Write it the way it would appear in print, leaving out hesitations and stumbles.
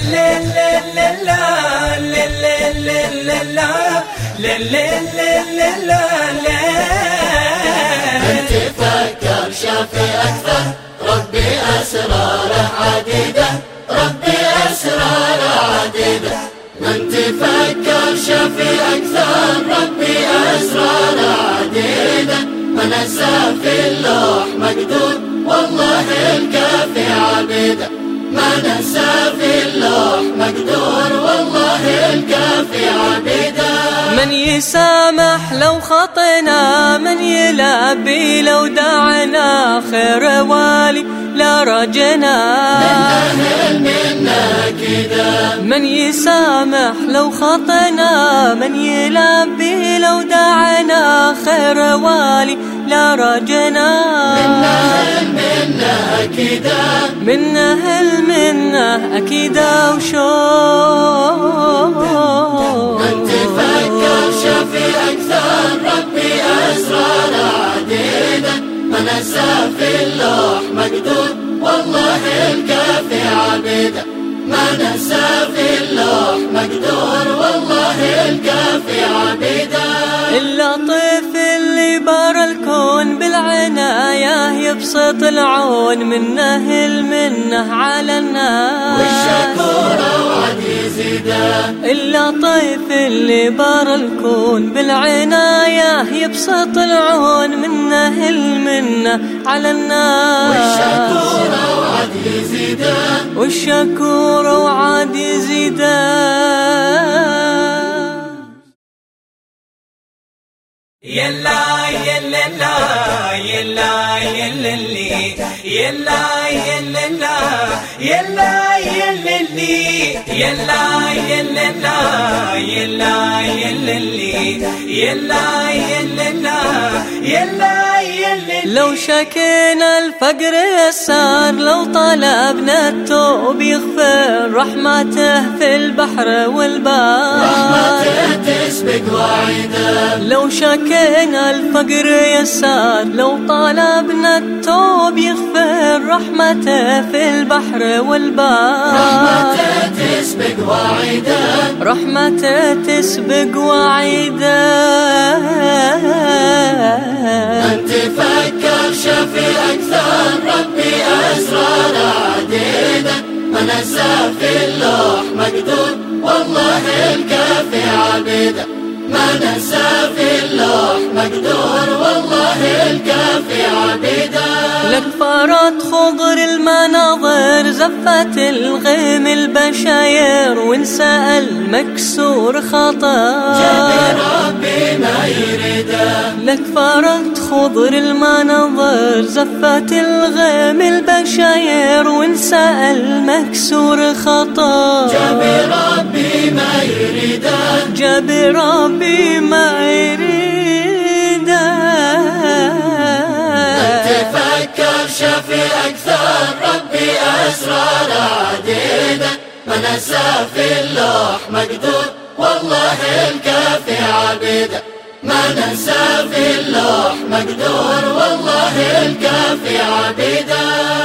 من تفكر شاف أكثر ربي أسراره عديدة، ربي أسراره عديدة. من تفكر شاف أكثر ربي أسراره عديدة. من أسى في اللوح مقدور والله الكافي عبيده. من أسى في اللوح مقدور والله الكافي عبيده. من يسامح لو خطنا، من يلبي لو دعنا، خير والي لا رجنا. منا كذا من يسامح لو خطنا، من يلبي لو دعنا، خير والي لا رجنا. منا كذا منه المنه أكيدا وشوق. من تفكر شافي أكثر ربي أسرار عديدة. من أسى في اللوح مقدور والله الكافي عبيده. من أسى في اللوح مقدور والله الكافي عبيده. اللطيف اللي بار الكون بالعناية يبسط العون، منه المنه على الناس والشكور وعد يزيده. اللطيف اللي بار الكون بالعناية يبسط العون، منه المنه على الناس والشكور وعد يزيده. والشكور وعد يزيده. يلا يلا لا يلا يلا لي يلا يلا لا يلا يلا لي يلا يلا لا يلا يلا لي يلا يلا لا يلا يلا. لو شكينا الفقر يسار، لو طلبنا التوب يغفر، رحمته في البحر والبار، رحمته تسبق وعيده. لو شكينا الفقر يسار، لو طلبنا التوب يغفر، رحمته في البحر والبار، رحمته تسبق وعيده. رحمته تسبق وعيده. من تفكر شافي أكثر ربي أسرار عديدة. من أسى في اللوح مقدور والله الكافي عبيده. من أسى في اللوح مقدور والله الكافي عبيده. لك فرط خضر المناظر، زفت الغيم البشاير، وانسى المكسور خطا، جاب ربي ما يريده. لك فرط خضر المناظر، زفت الغيم البشاير، وانسى المكسور خطا، جاب ربي ما يريده. جاب ربي ما يريده. تفكر شافي أكثر ربي أسرار عديدة. من أسى في اللوح مقدور والله الكافي عبيده. من أسى في اللوح مقدور والله الكافي عبيده.